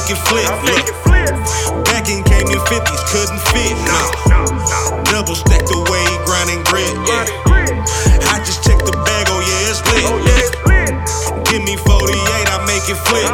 make it flip. Back in came in 50s, couldn't fit. No. Double stacked away, grinding grit. Yeah. I just checked the bag, oh yeah, it's lit. Give me 48, I make it flip.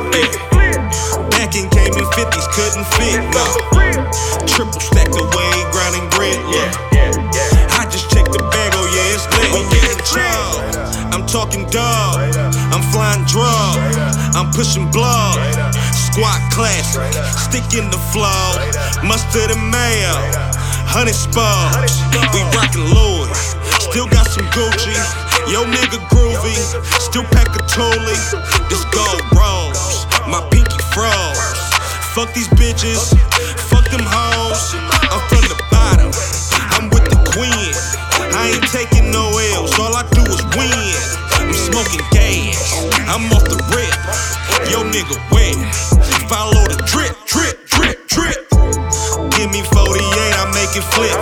Back in came in 50s, couldn't fit. No. Triple stacked away, grinding grit. Yeah. I just checked the bag, oh yeah, it's lit. We getting charged. I'm talking dog. I'm flying drug. I'm pushing blood. Squat classic. Stick in the flow. Mustard and mayo. 100 sparks. We rockin' Louis. Still got some Gucci. Yo nigga groovy. Still pack a Tully. This gold rose. My pinky froze. Fuck these bitches. Fuck them hoes. I'm from the bottom. I'm with the queen. I ain't taking no L's. All I do is win. I'm smoking gas. I'm off the rip. Yo nigga wet. Follow the drip, drip, drip, drip. Give me 48, I make it flip.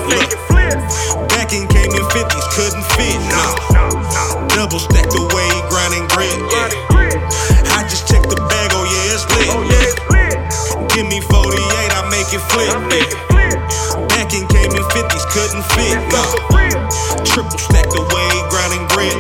Back in came in 50s, couldn't fit. No. Double stacked away, grinding grit. Yeah. I just checked the bag, oh yeah, it's lit. Give me 48, I make it flip. Back in came in 50s, couldn't fit. No. Triple stacked away, grinding grit.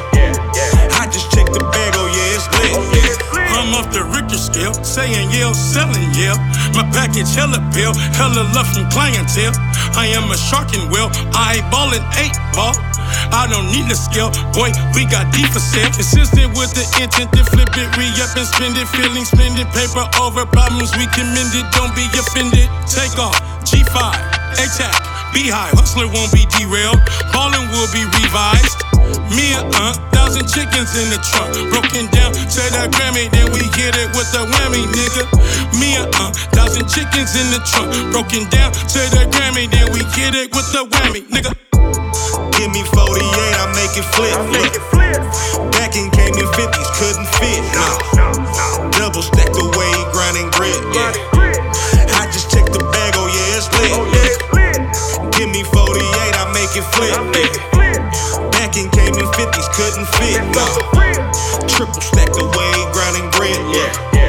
Yeah. I just checked the bag, oh yeah, it's lit. I'm off the Richter scale, saying yeah, selling yeah. My package hella bill, hella love from clientele. I am a shark and whale, I ballin' 8 ball. I don't need a scale, boy, we got D for sale. Consistent with the intent to flip it, re-up and spend it. Feeling spending paper over problems, we commend it. Don't be offended, take off, G5, A-Tac, Beehive. Hustler won't be derailed, ballin' will be revised. Me and 1,000 chickens in the trunk, broken down to the Grammy, then we hit it with a whammy, nigga. Me and 1,000 chickens in the trunk, broken down to the Grammy, then we hit it with a whammy, nigga. Give me 48, I make it flip. Back in came in 50s, couldn't fit. No. Double stacked away, grinding grit. Yeah. I just checked the bag, oh yeah, it's lit. Give me 48, I make it flip. Back in came in 50s, couldn't fit. No. Triple stacked away, grinding grit. Yeah.